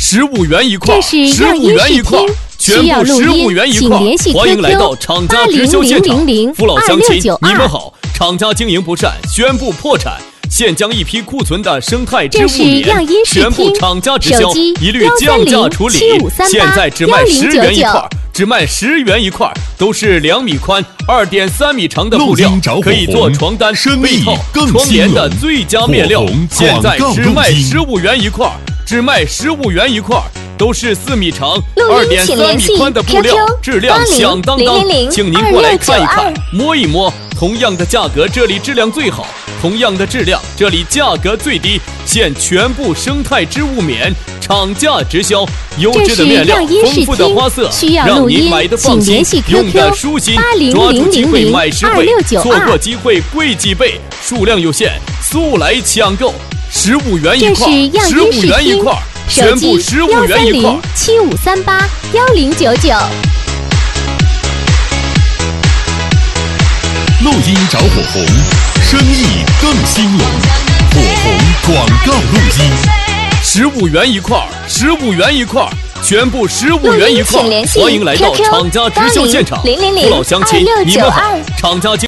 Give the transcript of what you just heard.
15元一块，15元一块，全部15元一块。欢迎来到厂家直销现场，父老乡亲，你们好！厂家经营不善，宣布破产。现将一批库存的生态织物棉全部厂家直销，一律降价处理。现在只卖10元一块，只卖10元一块，都是2米宽、2.3米长的布料，可以做床单、被套、窗帘的最佳面料。现在只卖15元一块，只卖15元一块。都是4米长、2.3米宽的布料，质量响当当，请您过来看一看、摸一摸。同样的价格，这里质量最好；同样的质量，这里价格最低。现全部生态织物棉，厂价直销，优质的面料，丰富的花色，让您买的放心，用的舒心。抓住机会买10倍，错过机会贵几倍。数量有限，速来抢购！15元一块，15元一块。全部15元一块 ，13075381099。 录音找火红，生意更兴隆。火红广告录音 ，15元一块，15元一块，全部15元一块。欢迎来到厂家直销现场，父老乡亲，你们好！厂家